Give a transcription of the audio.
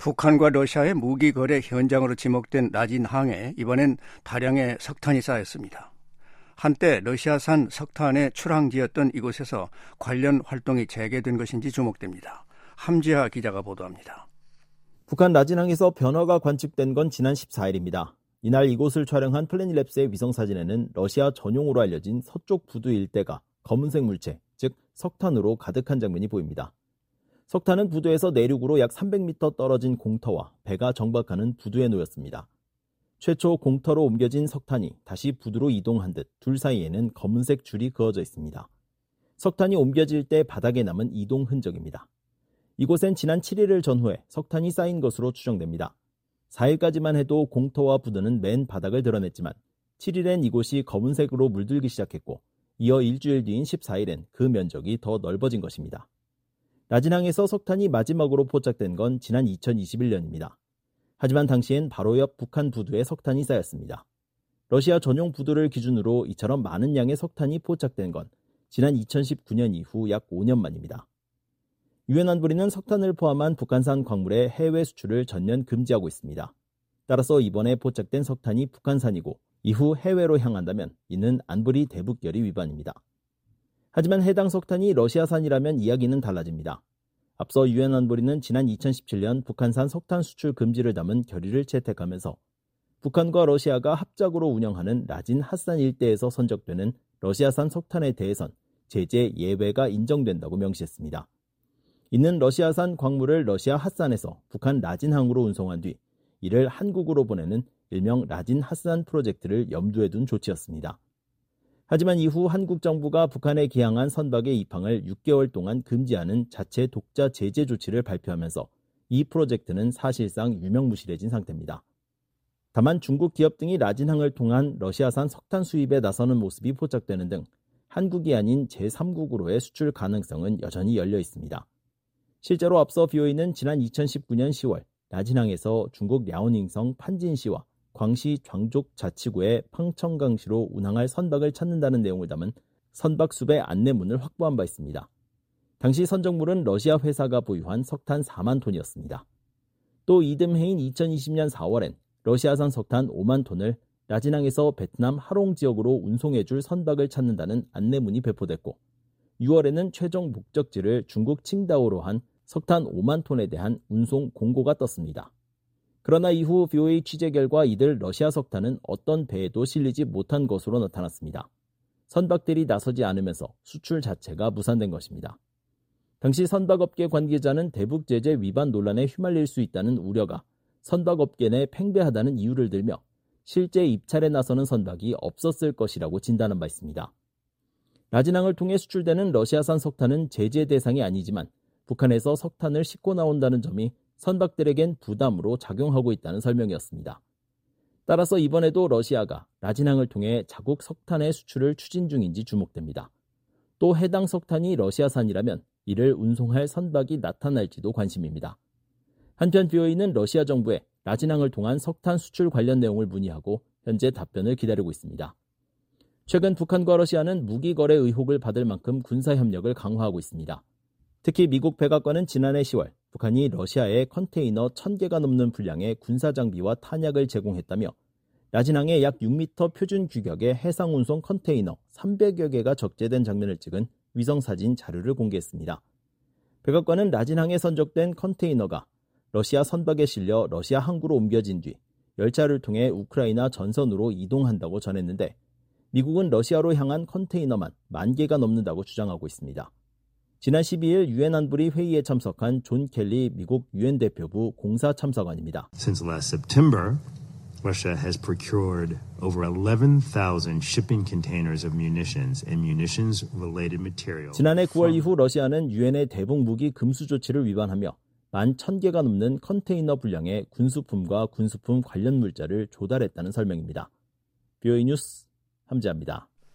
북한과 러시아의 무기 거래 현장으로 지목된 라진항에 이번엔 다량의 석탄이 쌓였습니다. 한때 러시아산 석탄의 출항지였던 이곳에서 관련 활동이 재개된 것인지 주목됩니다. 함지하 기자가 보도합니다. 북한 라진항에서 변화가 관측된 건 지난 14일입니다. 이날 이곳을 촬영한 플래닛랩스의 위성사진에는 러시아 전용으로 알려진 서쪽 부두 일대가 검은색 물체, 즉 석탄으로 가득한 장면이 보입니다. 석탄은 부두에서 내륙으로 약 300m 떨어진 공터와 배가 정박하는 부두에 놓였습니다. 최초 공터로 옮겨진 석탄이 다시 부두로 이동한 듯 둘 사이에는 검은색 줄이 그어져 있습니다. 석탄이 옮겨질 때 바닥에 남은 이동 흔적입니다. 이곳엔 지난 7일을 전후해 석탄이 쌓인 것으로 추정됩니다. 4일까지만 해도 공터와 부두는 맨 바닥을 드러냈지만 7일엔 이곳이 검은색으로 물들기 시작했고 이어 일주일 뒤인 14일엔 그 면적이 더 넓어진 것입니다. 라진항에서 석탄이 마지막으로 포착된 건 지난 2021년입니다. 하지만 당시엔 바로 옆 북한 부두에 석탄이 쌓였습니다. 러시아 전용 부두를 기준으로 이처럼 많은 양의 석탄이 포착된 건 지난 2019년 이후 약 5년 만입니다. 유엔 안보리는 석탄을 포함한 북한산 광물의 해외 수출을 전면 금지하고 있습니다. 따라서 이번에 포착된 석탄이 북한산이고 이후 해외로 향한다면 이는 안보리 대북결의 위반입니다. 하지만 해당 석탄이 러시아산이라면 이야기는 달라집니다. 앞서 유엔 안보리는 지난 2017년 북한산 석탄 수출 금지를 담은 결의를 채택하면서 북한과 러시아가 합작으로 운영하는 라진 핫산 일대에서 선적되는 러시아산 석탄에 대해선 제재 예외가 인정된다고 명시했습니다. 이는 러시아산 광물을 러시아 핫산에서 북한 라진항으로 운송한 뒤 이를 한국으로 보내는 일명 라진 핫산 프로젝트를 염두에 둔 조치였습니다. 하지만 이후 한국 정부가 북한에 기항한 선박의 입항을 6개월 동안 금지하는 자체 독자 제재 조치를 발표하면서 이 프로젝트는 사실상 유명무실해진 상태입니다. 다만 중국 기업 등이 라진항을 통한 러시아산 석탄 수입에 나서는 모습이 포착되는 등 한국이 아닌 제3국으로의 수출 가능성은 여전히 열려 있습니다. 실제로 앞서 BOE는 지난 2019년 10월 라진항에서 중국 랴오닝성 판진시와 광시 장족 자치구의 팡청강시로 운항할 선박을 찾는다는 내용을 담은 선박수배 안내문을 확보한 바 있습니다. 당시 선적물은 러시아 회사가 보유한 석탄 4만 톤이었습니다. 또 이듬해인 2020년 4월엔 러시아산 석탄 5만 톤을 라진항에서 베트남 하롱 지역으로 운송해줄 선박을 찾는다는 안내문이 배포됐고 6월에는 최종 목적지를 중국 칭다오로 한 석탄 5만 톤에 대한 운송 공고가 떴습니다. 그러나 이후 BOE 취재 결과 이들 러시아 석탄은 어떤 배에도 실리지 못한 것으로 나타났습니다. 선박들이 나서지 않으면서 수출 자체가 무산된 것입니다. 당시 선박업계 관계자는 대북 제재 위반 논란에 휘말릴 수 있다는 우려가 선박업계 내 팽배하다는 이유를 들며 실제 입찰에 나서는 선박이 없었을 것이라고 진단한 바 있습니다. 라진항을 통해 수출되는 러시아산 석탄은 제재 대상이 아니지만 북한에서 석탄을 싣고 나온다는 점이 선박들에겐 부담으로 작용하고 있다는 설명이었습니다. 따라서 이번에도 러시아가 라진항을 통해 자국 석탄의 수출을 추진 중인지 주목됩니다. 또 해당 석탄이 러시아산이라면 이를 운송할 선박이 나타날지도 관심입니다. 한편 BOE는 러시아 정부에 라진항을 통한 석탄 수출 관련 내용을 문의하고 현재 답변을 기다리고 있습니다. 최근 북한과 러시아는 무기 거래 의혹을 받을 만큼 군사협력을 강화하고 있습니다. 특히 미국 백악관은 지난해 10월 북한이 러시아에 컨테이너 1000개가 넘는 분량의 군사장비와 탄약을 제공했다며 라진항에 약 6m 표준 규격의 해상운송 컨테이너 300여 개가 적재된 장면을 찍은 위성사진 자료를 공개했습니다. 백악관은 라진항에 선적된 컨테이너가 러시아 선박에 실려 러시아 항구로 옮겨진 뒤 열차를 통해 우크라이나 전선으로 이동한다고 전했는데 미국은 러시아로 향한 컨테이너만 10,000개가 넘는다고 주장하고 있습니다. 지난 12일 유엔 안보리 회의에 참석한 존 켈리 미국 유엔 대표부 공사 참석관입니다. Since last September, Russia has procured over 11,000 shipping containers of munitions and munitions-related material. 지난해 9월 이후 러시아는 유엔의 대북 무기 금수 조치를 위반하며 11,000개가 넘는 컨테이너 분량의 군수품과 군수품 관련 물자를 조달했다는 설명입니다. BOE 뉴스 함지아입니다.